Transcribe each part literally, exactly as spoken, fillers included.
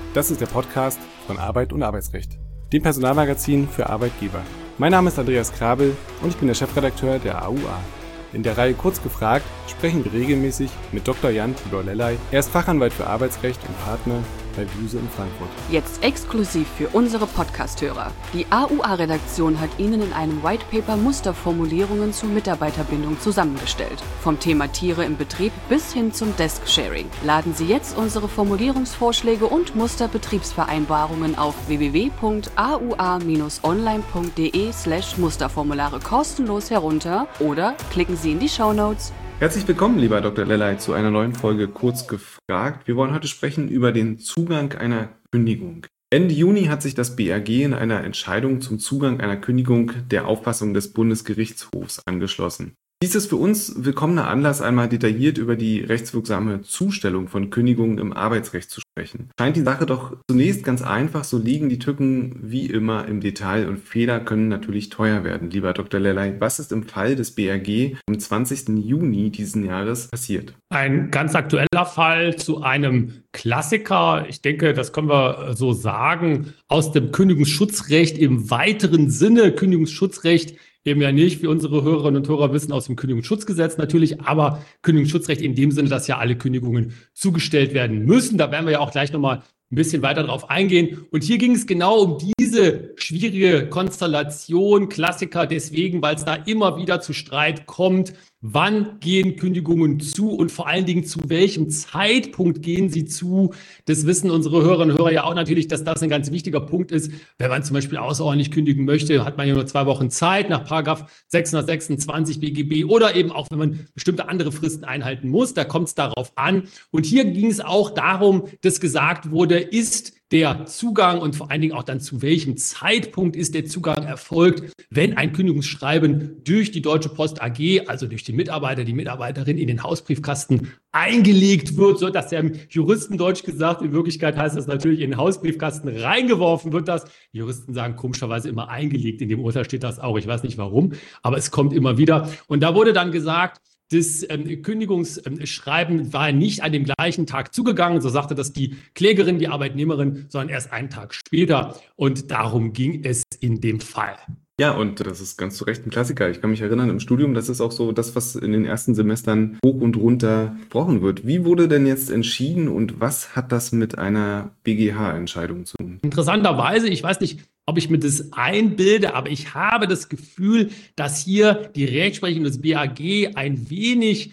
Das ist der Podcast von Arbeit und Arbeitsrecht, dem Personalmagazin für Arbeitgeber. Mein Name ist Andreas Krabel und ich bin der Chefredakteur der A U A. In der Reihe Kurz gefragt sprechen wir regelmäßig mit Doktor Jan Tibor Lellay. Er ist Fachanwalt für Arbeitsrecht und Partner bei Buse in Frankfurt. Jetzt exklusiv für unsere Podcast-Hörer. Die A U A-Redaktion hat Ihnen in einem Whitepaper Musterformulierungen zur Mitarbeiterbindung zusammengestellt. Vom Thema Tiere im Betrieb bis hin zum Desk-Sharing. Laden Sie jetzt unsere Formulierungsvorschläge und Musterbetriebsvereinbarungen auf w w w punkt a u a bindestrich online punkt d e slash Musterformulare kostenlos herunter oder klicken Sie in die Shownotes. Herzlich willkommen, lieber Doktor Lellay, zu einer neuen Folge Kurz gefragt. Wir wollen heute sprechen über den Zugang einer Kündigung. Ende Juni hat sich das B A G in einer Entscheidung zum Zugang einer Kündigung der Auffassung des Bundesgerichtshofs angeschlossen. Dies ist für uns willkommener Anlass, einmal detailliert über die rechtswirksame Zustellung von Kündigungen im Arbeitsrecht zu sprechen. Scheint die Sache doch zunächst ganz einfach, so liegen die Tücken wie immer im Detail und Fehler können natürlich teuer werden. Lieber Doktor Lellay, was ist im Fall des B A G am zwanzigsten Juni diesen Jahres passiert? Ein ganz aktueller Fall zu einem Klassiker, ich denke, das können wir so sagen, aus dem Kündigungsschutzrecht im weiteren Sinne. Kündigungsschutzrecht eben ja nicht, wie unsere Hörerinnen und Hörer wissen, aus dem Kündigungsschutzgesetz natürlich, aber Kündigungsschutzrecht in dem Sinne, dass ja alle Kündigungen zugestellt werden müssen. Da werden wir ja auch gleich nochmal ein bisschen weiter drauf eingehen. Und hier ging es genau um diese schwierige Konstellation, Klassiker deswegen, weil es da immer wieder zu Streit kommt. Wann gehen Kündigungen zu und vor allen Dingen zu welchem Zeitpunkt gehen sie zu? Das wissen unsere Hörerinnen und Hörer ja auch natürlich, dass das ein ganz wichtiger Punkt ist. Wenn man zum Beispiel außerordentlich kündigen möchte, hat man ja nur zwei Wochen Zeit nach Paragraph sechshundertsechsundzwanzig B G B oder eben auch, wenn man bestimmte andere Fristen einhalten muss. Da kommt es darauf an. Und hier ging es auch darum, dass gesagt wurde, ist der Zugang und vor allen Dingen auch dann zu welchem Zeitpunkt ist der Zugang erfolgt, wenn ein Kündigungsschreiben durch die Deutsche Post A G, also durch den Mitarbeiter, die Mitarbeiterin in den Hausbriefkasten eingelegt wird, so dass ja im Juristendeutsch gesagt, in Wirklichkeit heißt das natürlich in den Hausbriefkasten reingeworfen wird das. Die Juristen sagen komischerweise immer eingelegt, in dem Urteil steht das auch, ich weiß nicht warum, aber es kommt immer wieder. Und da wurde dann gesagt, das ähm, Kündigungsschreiben war nicht an dem gleichen Tag zugegangen, so sagte das die Klägerin, die Arbeitnehmerin, sondern erst einen Tag später. Und darum ging es in dem Fall. Ja, und das ist ganz zu Recht ein Klassiker. Ich kann mich erinnern, im Studium, das ist auch so das, was in den ersten Semestern hoch und runter gesprochen wird. Wie wurde denn jetzt entschieden und was hat das mit einer B G H-Entscheidung zu tun? Interessanterweise, ich weiß nicht, ob ich mir das einbilde, aber ich habe das Gefühl, dass hier die Rechtsprechung des B A G ein wenig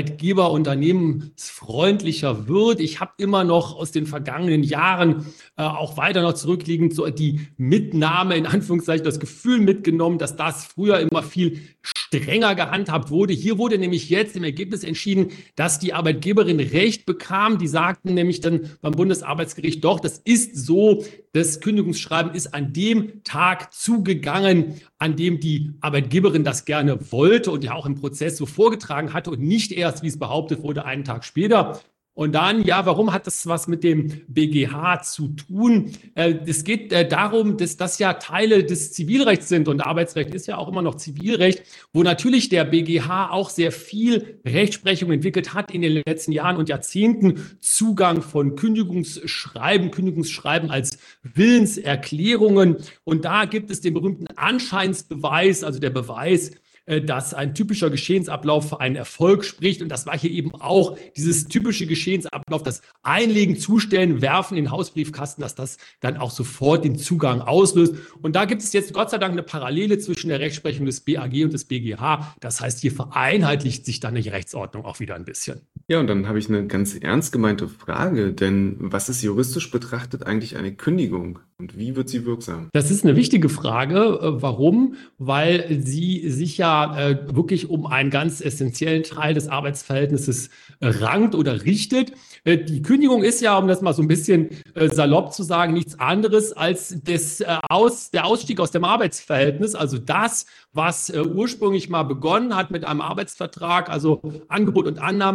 arbeitgeberunternehmensfreundlicher wird. Ich habe immer noch aus den vergangenen Jahren äh, auch weiter noch zurückliegend so die Mitnahme, in Anführungszeichen, das Gefühl mitgenommen, dass das früher immer viel strenger gehandhabt wurde. Hier wurde nämlich jetzt im Ergebnis entschieden, dass die Arbeitgeberin Recht bekam. Die sagten nämlich dann beim Bundesarbeitsgericht, doch, das ist so, das Kündigungsschreiben ist an dem Tag zugegangen, an dem die Arbeitgeberin das gerne wollte und ja auch im Prozess so vorgetragen hatte und nicht erst, wie es behauptet wurde, einen Tag später. Und dann, ja, warum hat das was mit dem B G H zu tun? Es geht darum, dass das ja Teile des Zivilrechts sind und Arbeitsrecht ist ja auch immer noch Zivilrecht, wo natürlich der B G H auch sehr viel Rechtsprechung entwickelt hat in den letzten Jahren und Jahrzehnten. Zugang von Kündigungsschreiben, Kündigungsschreiben als Willenserklärungen. Und da gibt es den berühmten Anscheinsbeweis, also der Beweis, dass ein typischer Geschehensablauf für einen Erfolg spricht. Und das war hier eben auch dieses typische Geschehensablauf, das Einlegen, Zustellen, Werfen in den Hausbriefkasten, dass das dann auch sofort den Zugang auslöst. Und da gibt es jetzt Gott sei Dank eine Parallele zwischen der Rechtsprechung des B A G und des B G H. Das heißt, hier vereinheitlicht sich dann die Rechtsordnung auch wieder ein bisschen. Ja, und dann habe ich eine ganz ernst gemeinte Frage, denn was ist juristisch betrachtet eigentlich eine Kündigung und wie wird sie wirksam? Das ist eine wichtige Frage. Warum? Weil sie sich ja äh, wirklich um einen ganz essentiellen Teil des Arbeitsverhältnisses äh, rankt oder richtet. Äh, die Kündigung ist ja, um das mal so ein bisschen äh, salopp zu sagen, nichts anderes als das, äh, aus, der Ausstieg aus dem Arbeitsverhältnis, also das, was äh, ursprünglich mal begonnen hat mit einem Arbeitsvertrag, also Angebot und Annahme, einem Arbeitsvertrag,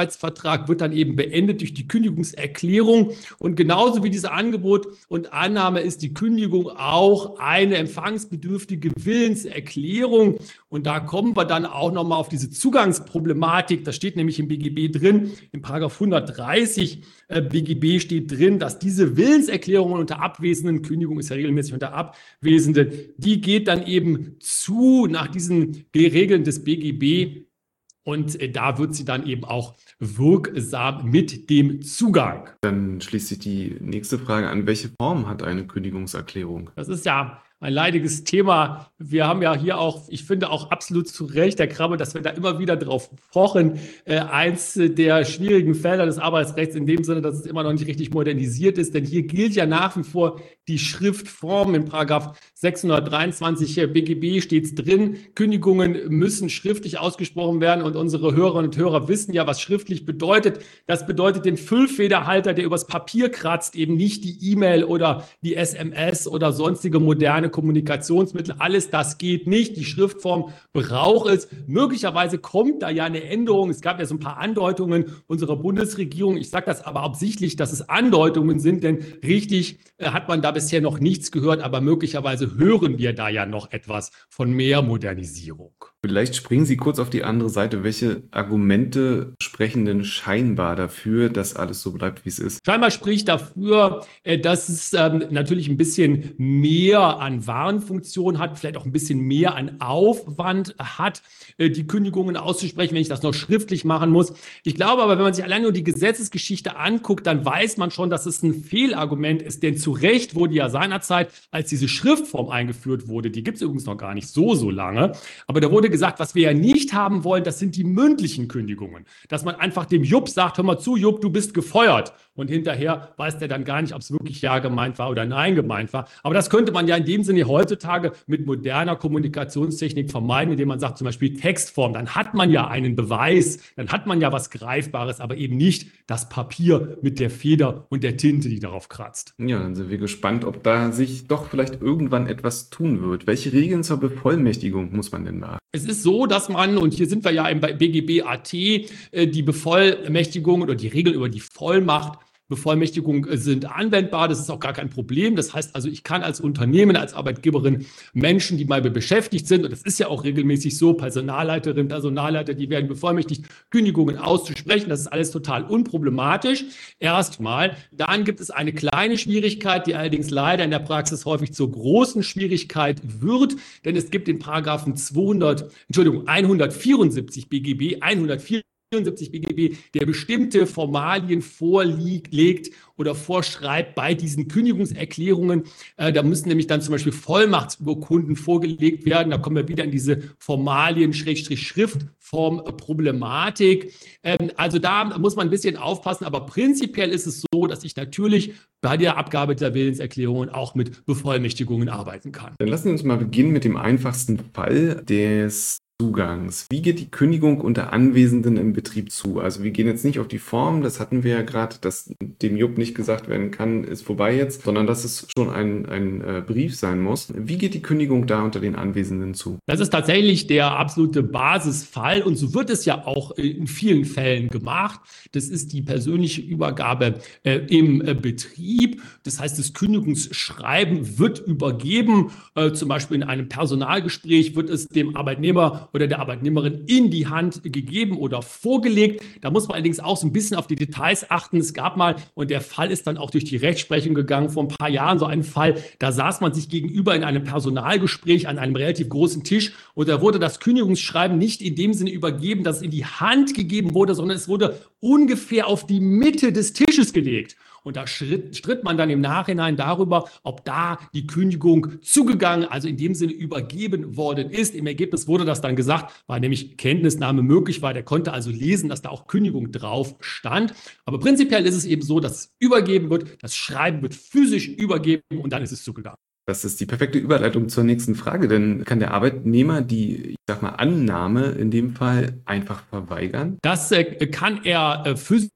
Arbeitsvertrag wird dann eben beendet durch die Kündigungserklärung. Und genauso wie dieses Angebot und Annahme ist die Kündigung auch eine empfangsbedürftige Willenserklärung. Und da kommen wir dann auch nochmal auf diese Zugangsproblematik. Das steht nämlich im B G B drin, in Paragraph hundertdreißig äh, B G B steht drin, dass diese Willenserklärungen unter Abwesenden, Kündigung ist ja regelmäßig unter Abwesenden, die geht dann eben zu nach diesen Regeln des B G B. Und äh, da wird sie dann eben auch wirksam mit dem Zugang. Dann schließt sich die nächste Frage an. Welche Form hat eine Kündigungserklärung? Das ist ja ein leidiges Thema. Wir haben ja hier auch, ich finde auch absolut zu Recht, Herr Krabbe, dass wir da immer wieder drauf pochen. Äh, eins der schwierigen Felder des Arbeitsrechts in dem Sinne, dass es immer noch nicht richtig modernisiert ist. Denn hier gilt ja nach wie vor die Schriftform. In Paragraph sechshundertdreiundzwanzig B G B steht es drin, Kündigungen müssen schriftlich ausgesprochen werden. Und unsere Hörerinnen und Hörer wissen ja, was schriftlich bedeutet. Das bedeutet den Füllfederhalter, der übers Papier kratzt, eben nicht die E-Mail oder die S M S oder sonstige moderne Kommunikationsmittel. Alles das geht nicht. Die Schriftform braucht es. Möglicherweise kommt da ja eine Änderung. Es gab ja so ein paar Andeutungen unserer Bundesregierung. Ich sage das aber absichtlich, dass es Andeutungen sind, denn richtig äh, hat man da bisher noch nichts gehört, aber möglicherweise hören wir da ja noch etwas von mehr Modernisierung. Vielleicht springen Sie kurz auf die andere Seite. Welche Argumente sprechen denn scheinbar dafür, dass alles so bleibt, wie es ist? Scheinbar spricht dafür, dass es ähm, natürlich ein bisschen mehr an Warnfunktion hat, vielleicht auch ein bisschen mehr an Aufwand hat, äh, die Kündigungen auszusprechen, wenn ich das noch schriftlich machen muss. Ich glaube aber, wenn man sich allein nur die Gesetzesgeschichte anguckt, dann weiß man schon, dass es ein Fehlargument ist, denn zu Recht wurde ja seinerzeit, als diese Schriftform eingeführt wurde, die gibt es übrigens noch gar nicht so, so lange, aber da wurde gesagt, was wir ja nicht haben wollen, das sind die mündlichen Kündigungen. Dass man einfach dem Jupp sagt, hör mal zu, Jupp, du bist gefeuert. Und hinterher weiß der dann gar nicht, ob es wirklich ja gemeint war oder nein gemeint war. Aber das könnte man ja in dem Sinne heutzutage mit moderner Kommunikationstechnik vermeiden, indem man sagt zum Beispiel Textform. Dann hat man ja einen Beweis, dann hat man ja was Greifbares, aber eben nicht das Papier mit der Feder und der Tinte, die darauf kratzt. Ja, dann sind wir gespannt, ob da sich doch vielleicht irgendwann etwas tun wird. Welche Regeln zur Bevollmächtigung muss man denn beachten? Es ist so, dass man, und hier sind wir ja im B G B A T, die Bevollmächtigung oder die Regeln über die Vollmacht, Bevollmächtigung sind anwendbar, das ist auch gar kein Problem. Das heißt also, ich kann als Unternehmen, als Arbeitgeberin Menschen, die mal beschäftigt sind, und das ist ja auch regelmäßig so, Personalleiterinnen, Personalleiter, die werden bevollmächtigt, Kündigungen auszusprechen. Das ist alles total unproblematisch. Erstmal. Dann gibt es eine kleine Schwierigkeit, die allerdings leider in der Praxis häufig zur großen Schwierigkeit wird, denn es gibt den Paragraphen zweihundert, Entschuldigung, hundertvierundsiebzig B G B, hundertvierundsiebzig B G B, der bestimmte Formalien vorlegt oder vorschreibt bei diesen Kündigungserklärungen. Äh, da müssen nämlich dann zum Beispiel Vollmachtsurkunden vorgelegt werden. Da kommen wir wieder in diese Formalien-Schriftform-Problematik. Ähm, also da muss man ein bisschen aufpassen, aber prinzipiell ist es so, dass ich natürlich bei der Abgabe der Willenserklärungen auch mit Bevollmächtigungen arbeiten kann. Dann lassen wir uns mal beginnen mit dem einfachsten Fall des Zugangs. Wie geht die Kündigung unter Anwesenden im Betrieb zu? Also wir gehen jetzt nicht auf die Form, das hatten wir ja gerade, dass dem Jupp nicht gesagt werden kann, ist vorbei jetzt, sondern dass es schon ein, ein äh, Brief sein muss. Wie geht die Kündigung da unter den Anwesenden zu? Das ist tatsächlich der absolute Basisfall und so wird es ja auch in vielen Fällen gemacht. Das ist die persönliche Übergabe äh, im äh, Betrieb. Das heißt, das Kündigungsschreiben wird übergeben. Äh, zum Beispiel in einem Personalgespräch wird es dem Arbeitnehmer oder der Arbeitnehmerin in die Hand gegeben oder vorgelegt. Da muss man allerdings auch so ein bisschen auf die Details achten. Es gab mal, und der Fall ist dann auch durch die Rechtsprechung gegangen, vor ein paar Jahren so einen Fall, da saß man sich gegenüber in einem Personalgespräch an einem relativ großen Tisch und da wurde das Kündigungsschreiben nicht in dem Sinne übergeben, dass es in die Hand gegeben wurde, sondern es wurde ungefähr auf die Mitte des Tisches gelegt. Und da stritt, stritt man dann im Nachhinein darüber, ob da die Kündigung zugegangen, also in dem Sinne übergeben worden ist. Im Ergebnis wurde das dann gesagt, weil nämlich Kenntnisnahme möglich war. Der konnte also lesen, dass da auch Kündigung drauf stand. Aber prinzipiell ist es eben so, dass es übergeben wird, das Schreiben wird physisch übergeben und dann ist es zugegangen. Das ist die perfekte Überleitung zur nächsten Frage, denn kann der Arbeitnehmer die, ich sag mal, Annahme in dem Fall einfach verweigern? Das äh, kann er äh, physisch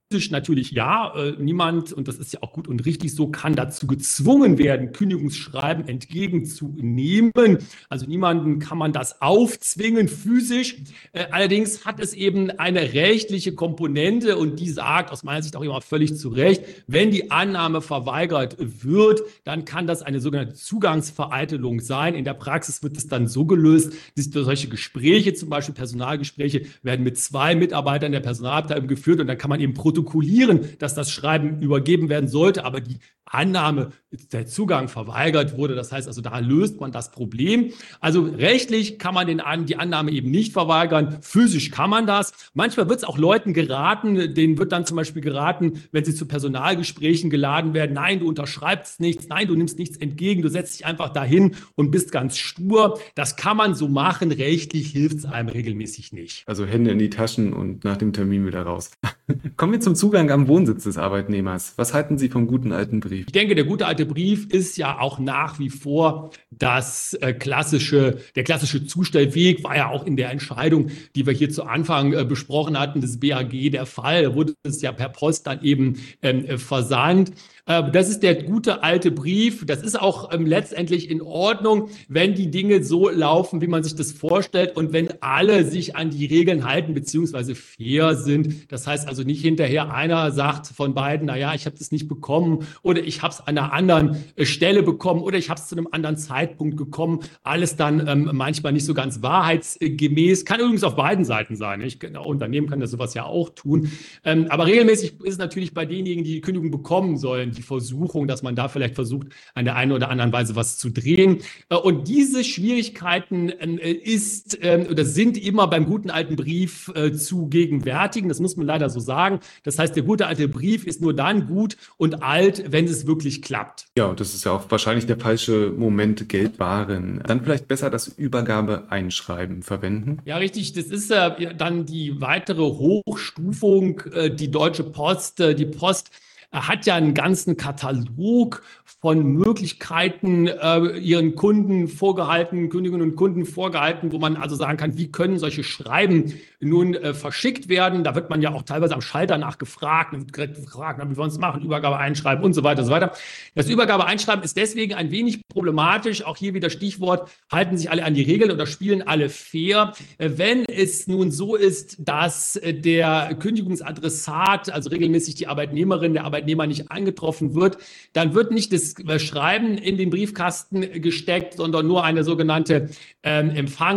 Physisch natürlich ja, äh, niemand, und das ist ja auch gut und richtig so, kann dazu gezwungen werden, Kündigungsschreiben entgegenzunehmen. Also niemanden kann man das aufzwingen physisch. Äh, allerdings hat es eben eine rechtliche Komponente und die sagt aus meiner Sicht auch immer völlig zu Recht, wenn die Annahme verweigert wird, dann kann das eine sogenannte Zugangsvereitelung sein. In der Praxis wird es dann so gelöst, dass solche Gespräche, zum Beispiel Personalgespräche, werden mit zwei Mitarbeitern der Personalabteilung geführt und dann kann man eben protokollieren, dass das Schreiben übergeben werden sollte, aber die Annahme, der Zugang verweigert wurde. Das heißt also, da löst man das Problem. Also rechtlich kann man den, die Annahme eben nicht verweigern. Physisch kann man das. Manchmal wird es auch Leuten geraten, denen wird dann zum Beispiel geraten, wenn sie zu Personalgesprächen geladen werden, nein, du unterschreibst nichts, nein, du nimmst nichts entgegen, du setzt dich einfach dahin und bist ganz stur. Das kann man so machen. Rechtlich hilft es einem regelmäßig nicht. Also Hände in die Taschen und nach dem Termin wieder raus. Kommen wir zum Zugang am Wohnsitz des Arbeitnehmers. Was halten Sie vom guten alten Brief? Ich denke, der gute alte Brief ist ja auch nach wie vor das äh, klassische, der klassische Zustellweg, war ja auch in der Entscheidung, die wir hier zu Anfang äh, besprochen hatten, des B A G der Fall. Da wurde es ja per Post dann eben ähm, versandt. Äh, das ist der gute alte Brief. Das ist auch ähm, letztendlich in Ordnung, wenn die Dinge so laufen, wie man sich das vorstellt und wenn alle sich an die Regeln halten beziehungsweise fair sind. Das heißt also nicht hinterher einer sagt von beiden, naja, ich habe das nicht bekommen oder ich habe es an einer anderen äh, Stelle bekommen oder ich habe es zu einem anderen Zeitpunkt bekommen. Alles dann ähm, manchmal nicht so ganz wahrheitsgemäß. Kann übrigens auf beiden Seiten sein. Ich, ein Unternehmen kann das sowas ja auch tun. Ähm, aber regelmäßig ist es natürlich bei denjenigen, die die Kündigung bekommen sollen, die Versuchung, dass man da vielleicht versucht, an der einen oder anderen Weise was zu drehen. Äh, und diese Schwierigkeiten äh, ist äh, oder sind immer beim guten alten Brief äh, zu gegenwärtigen. Das muss man leider so sagen. Das heißt, der gute alte Brief ist nur dann gut und alt, wenn es wirklich klappt. Ja, und das ist ja auch wahrscheinlich der falsche Moment, Geld wahren. Dann vielleicht besser das Übergabeeinschreiben verwenden. Ja, richtig. Das ist äh, dann die weitere Hochstufung. Äh, die Deutsche Post, äh, die Post hat ja einen ganzen Katalog von Möglichkeiten äh, ihren Kunden vorgehalten, Kundinnen und Kunden vorgehalten, wo man also sagen kann, wie können solche Schreiben nun äh, verschickt werden. Da wird man ja auch teilweise am Schalter nachgefragt, wird direkt gefragt, wie wollen wir es machen, Übergabe einschreiben und so weiter und so weiter. Das Übergabe einschreiben ist deswegen ein wenig problematisch. Auch hier wieder Stichwort, halten sich alle an die Regeln oder spielen alle fair. Äh, wenn es nun so ist, dass äh, der Kündigungsadressat, also regelmäßig die Arbeitnehmerin, der Arbeitnehmer, Arbeitnehmer nicht angetroffen wird, dann wird nicht das Schreiben in den Briefkasten gesteckt, sondern nur eine sogenannte ähm,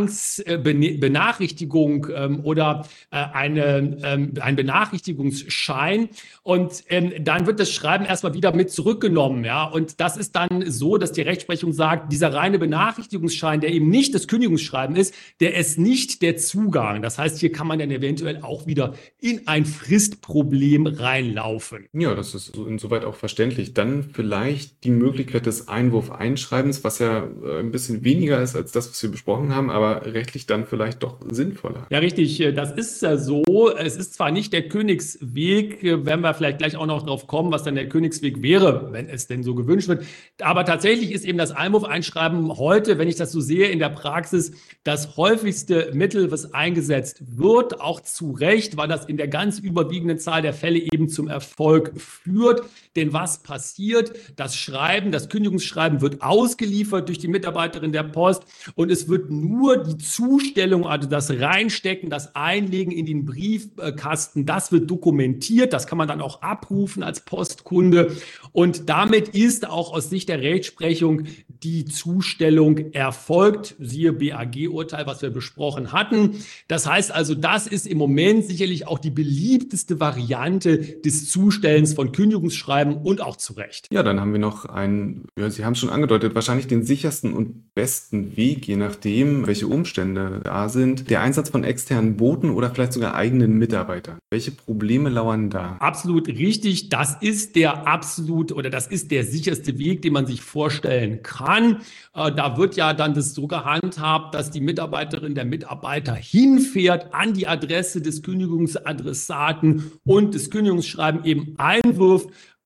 Empfangsbenachrichtigung ähm, oder äh, eine, ähm, ein Benachrichtigungsschein. Und ähm, dann wird das Schreiben erstmal wieder mit zurückgenommen. Ja? Und das ist dann so, dass die Rechtsprechung sagt, dieser reine Benachrichtigungsschein, der eben nicht das Kündigungsschreiben ist, der ist nicht der Zugang. Das heißt, hier kann man dann eventuell auch wieder in ein Fristproblem reinlaufen. Ja, das ist insoweit auch verständlich. Dann vielleicht die Möglichkeit des Einwurf-Einschreibens, was ja ein bisschen weniger ist als das, was wir besprochen haben, aber rechtlich dann vielleicht doch sinnvoller. Ja, richtig. Das ist ja so. Es ist zwar nicht der Königsweg, wenn wir vielleicht gleich auch noch drauf kommen, was dann der Königsweg wäre, wenn es denn so gewünscht wird. Aber tatsächlich ist eben das Einwurf-Einschreiben heute, wenn ich das so sehe, in der Praxis das häufigste Mittel, was eingesetzt wird, auch zu Recht, weil das in der ganz überwiegenden Zahl der Fälle eben zum Erfolg führt. Denn was passiert? Das Schreiben, das Kündigungsschreiben wird ausgeliefert durch die Mitarbeiterin der Post und es wird nur die Zustellung, also das Reinstecken, das Einlegen in den Briefkasten, das wird dokumentiert. Das kann man dann auch abrufen als Postkunde. Und damit ist auch aus Sicht der Rechtsprechung die Zustellung erfolgt. Siehe B A G-Urteil, was wir besprochen hatten. Das heißt also, das ist im Moment sicherlich auch die beliebteste Variante des Zustellens von Kündigungsschreiben und auch zu Recht. Ja, dann haben wir noch einen, ja, Sie haben es schon angedeutet, wahrscheinlich den sichersten und besten Weg, je nachdem, welche Umstände da sind, der Einsatz von externen Boten oder vielleicht sogar eigenen Mitarbeitern. Welche Probleme lauern da? Absolut richtig. Das ist der absolut oder das ist der sicherste Weg, den man sich vorstellen kann. Äh, da wird ja dann das so gehandhabt, dass die Mitarbeiterin, der Mitarbeiter hinfährt an die Adresse des Kündigungsadressaten und das Kündigungsschreiben eben einwirft.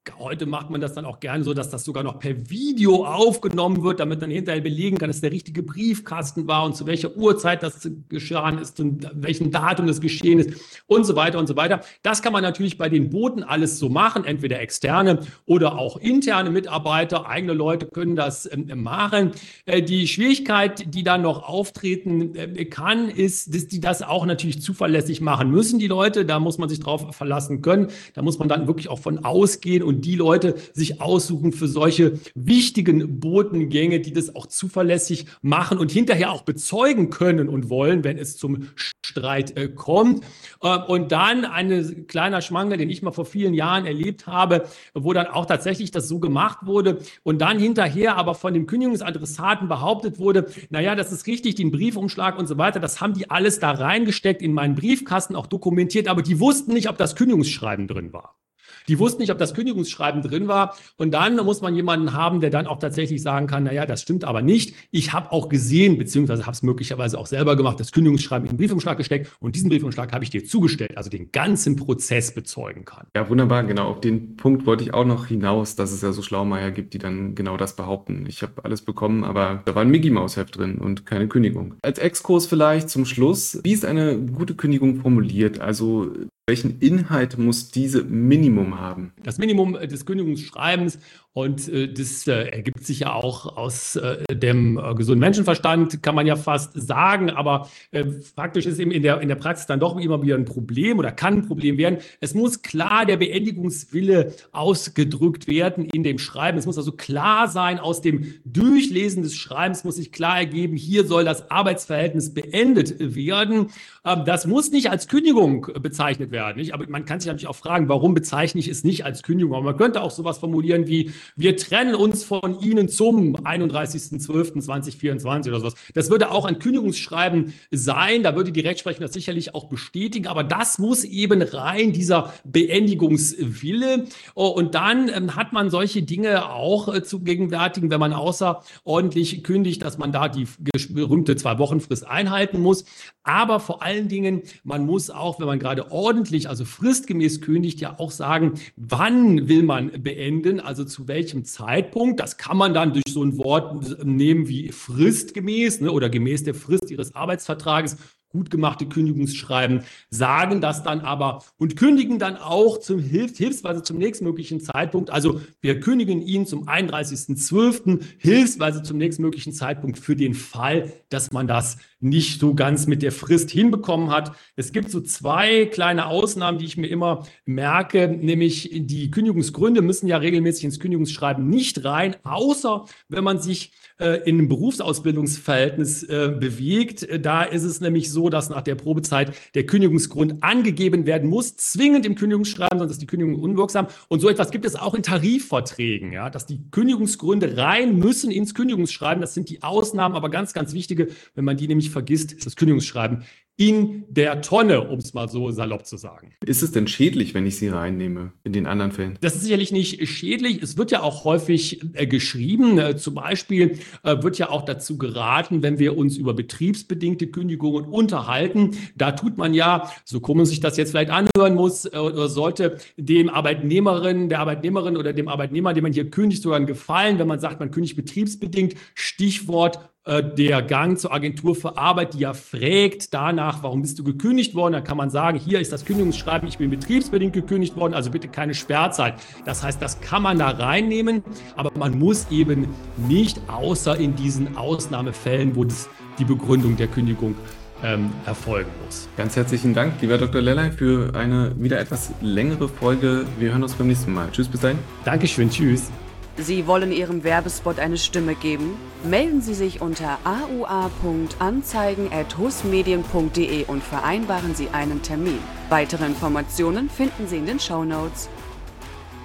Heute macht man das dann auch gerne so, dass das sogar noch per Video aufgenommen wird, damit man hinterher belegen kann, dass der richtige Briefkasten war und zu welcher Uhrzeit das geschehen ist und welchem Datum das geschehen ist und so weiter und so weiter. Das kann man natürlich bei den Booten alles so machen, entweder externe oder auch interne Mitarbeiter, eigene Leute können das äh, machen. Äh, die Schwierigkeit, die dann noch auftreten äh, kann, ist, dass die das auch natürlich zuverlässig machen müssen, die Leute. Da muss man sich drauf verlassen können. Da muss man dann wirklich auch von ausgehen und die Leute sich aussuchen für solche wichtigen Botengänge, die das auch zuverlässig machen und hinterher auch bezeugen können und wollen, wenn es zum Streit äh, kommt. Äh, und dann ein kleiner Schmankerl, den ich mal vor vielen Jahren erlebt habe, wo dann auch tatsächlich das so gemacht wurde und dann hinterher aber von dem Kündigungsadressaten behauptet wurde, naja, das ist richtig, den Briefumschlag und so weiter, das haben die alles da reingesteckt in meinen Briefkasten, auch dokumentiert, aber die wussten nicht, ob das Kündigungsschreiben drin war. Die wussten nicht, ob das Kündigungsschreiben drin war. Und dann muss man jemanden haben, der dann auch tatsächlich sagen kann, naja, das stimmt aber nicht. Ich habe auch gesehen, beziehungsweise habe es möglicherweise auch selber gemacht, das Kündigungsschreiben in den Briefumschlag gesteckt und diesen Briefumschlag habe ich dir zugestellt, also den ganzen Prozess bezeugen kann. Ja, wunderbar, genau. Auf den Punkt wollte ich auch noch hinaus, dass es ja so Schlaumeier gibt, die dann genau das behaupten. Ich habe alles bekommen, aber da war ein Mickey-Maus-Heft drin und keine Kündigung. Als Exkurs vielleicht zum Schluss, wie ist eine gute Kündigung formuliert? Also welchen Inhalt muss diese Minimum haben? Das Minimum des Kündigungsschreibens, und äh, das äh, ergibt sich ja auch aus äh, dem äh, gesunden Menschenverstand, kann man ja fast sagen, aber äh, praktisch ist eben in der, in der Praxis dann doch immer wieder ein Problem oder kann ein Problem werden. Es muss klar der Beendigungswille ausgedrückt werden in dem Schreiben. Es muss also klar sein, aus dem Durchlesen des Schreibens muss sich klar ergeben, hier soll das Arbeitsverhältnis beendet werden. Ähm, das muss nicht als Kündigung bezeichnet werden. Nicht? Aber man kann sich natürlich auch fragen, warum bezeichne ich es nicht als Kündigung? Aber man könnte auch sowas formulieren wie, wir trennen uns von Ihnen zum einunddreißigsten zwölften zweitausendvierundzwanzig oder sowas. Das würde auch ein Kündigungsschreiben sein. Da würde die Rechtsprechung das sicherlich auch bestätigen. Aber das muss eben rein dieser Beendigungswille. Und dann ähm, hat man solche Dinge auch äh, zu gegenwärtigen, wenn man außerordentlich kündigt, dass man da die berühmte Zwei-Wochen-Frist einhalten muss. Aber vor allen Dingen, man muss auch, wenn man gerade ordentlich, also fristgemäß kündigt, ja auch sagen, wann will man beenden, also zu welchem Zeitpunkt. Das kann man dann durch so ein Wort nehmen wie fristgemäß, ne, oder gemäß der Frist Ihres Arbeitsvertrages. Gut gemachte Kündigungsschreiben, sagen das dann aber und kündigen dann auch zum Hilf hilfsweise zum nächstmöglichen Zeitpunkt. Also wir kündigen ihn zum einunddreißigsten zwölften hilfsweise zum nächstmöglichen Zeitpunkt für den Fall, dass man das nicht so ganz mit der Frist hinbekommen hat. Es gibt so zwei kleine Ausnahmen, die ich mir immer merke, nämlich die Kündigungsgründe müssen ja regelmäßig ins Kündigungsschreiben nicht rein, außer wenn man sich äh, in einem Berufsausbildungsverhältnis äh, bewegt. Da ist es nämlich so, dass nach der Probezeit der Kündigungsgrund angegeben werden muss, zwingend im Kündigungsschreiben, sonst ist die Kündigung unwirksam. Und so etwas gibt es auch in Tarifverträgen, ja, dass die Kündigungsgründe rein müssen ins Kündigungsschreiben. Das sind die Ausnahmen, aber ganz, ganz wichtige. Wenn man die nämlich vergisst, ist das Kündigungsschreiben in der Tonne, um es mal so salopp zu sagen. Ist es denn schädlich, wenn ich sie reinnehme in den anderen Fällen? Das ist sicherlich nicht schädlich. Es wird ja auch häufig äh, geschrieben. Äh, zum Beispiel äh, wird ja auch dazu geraten, wenn wir uns über betriebsbedingte Kündigungen unterhalten. Da tut man ja, so komisch sich das jetzt vielleicht anhören muss, äh, oder sollte dem Arbeitnehmerin, der Arbeitnehmerin oder dem Arbeitnehmer, dem man hier kündigt, sogar einen Gefallen, wenn man sagt, man kündigt betriebsbedingt. Stichwort der Gang zur Agentur für Arbeit, die ja fragt danach, warum bist du gekündigt worden? Da kann man sagen, hier ist das Kündigungsschreiben, ich bin betriebsbedingt gekündigt worden, also bitte keine Sperrzeit. Das heißt, das kann man da reinnehmen, aber man muss eben nicht, außer in diesen Ausnahmefällen, wo das die Begründung der Kündigung ähm, erfolgen muss. Ganz herzlichen Dank, lieber Doktor Lellay, für eine wieder etwas längere Folge. Wir hören uns beim nächsten Mal. Tschüss, bis dahin. Dankeschön, tschüss. Sie wollen Ihrem Werbespot eine Stimme geben? Melden Sie sich unter a u a punkt anzeigen at husmedien punkt de und vereinbaren Sie einen Termin. Weitere Informationen finden Sie in den Shownotes.